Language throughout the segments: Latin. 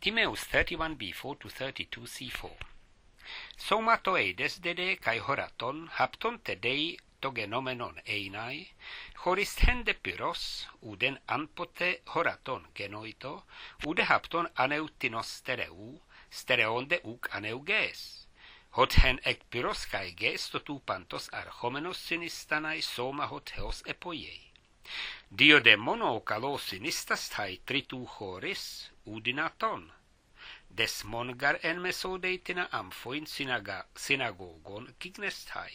Timaeus 31b4 to 32c4. Soma toe desdede kai horaton hapton te dei togenomenon einai, horisthen de pyros, uden anpote horaton genoito, ude hapton aneutinos stereonde uk aneuges. Hothen ek pyros kai ges totu pantos archomenos sinistanai soma hotheos epoiei. Dio de mono kalos sinistas tai tritu choris, udinaton. Desmon gar en mesodeitina amphoin synagogon gignestai.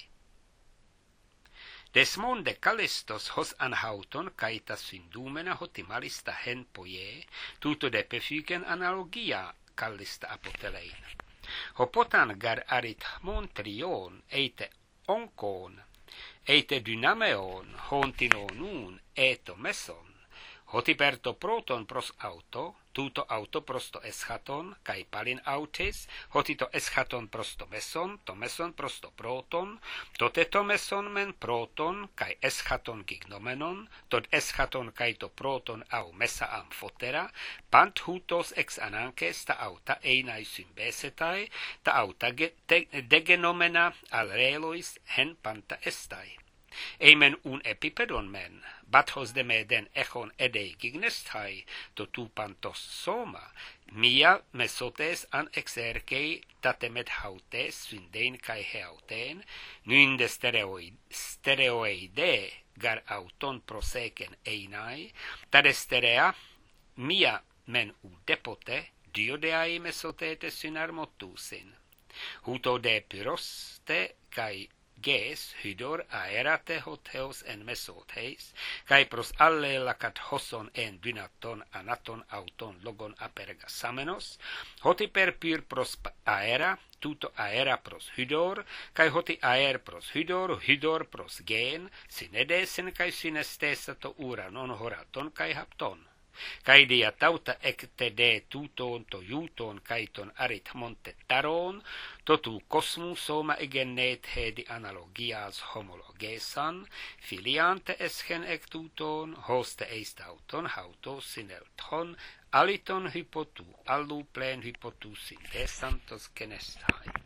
Desmon de kalistos hos anhauton kaita syndumena hotimalista hen poie, tuto de pefyken analogia kallista apotelein. Hopotan gar arit montrion eite onkon, eite dynameon hontinonun eto meson, hotiperto proton pros auto, tuto auto prosto eschaton, kai palin autes, hotito eschaton prosto meson, to meson prosto proton, to meson men proton, kai eschaton gignomenon, tod eschaton kai to proton au mesa amphotera, pant hutos ex anankes ta auta einai symbesetai, ta auta degenomena al relois hen panta estai. Eimen un epipedon men, bathos de meden echon edei gignestai, to tu pantos soma, mia mesotes an exercei tatemet hautes svindein kai heauten, nuinde stereoide gar auton proseken einai, tade sterea mia men u depote, diodeai mesotete synarmotusin. Huto de pyroste kai ges hydor aerate hotheos en mesotheis, kai pros alle lacat hoson en dynaton anaton auton logon apergasamenos, hoti per pyr pros aera, tuto aera pros hydor, kai hoti aer pros hydor pros gen, synedesen kai synestesa to uranon horaton kai hapton. Kai dia tauta ecte de tuton to juton kaiton arit monte taron, totu kosmu soma egenet hedi analogias homologesan, filiante eschen ec tuton, hoste eistauton hauto sinelton, aliton hypotu, allu plen hypotu sindesantos genestai.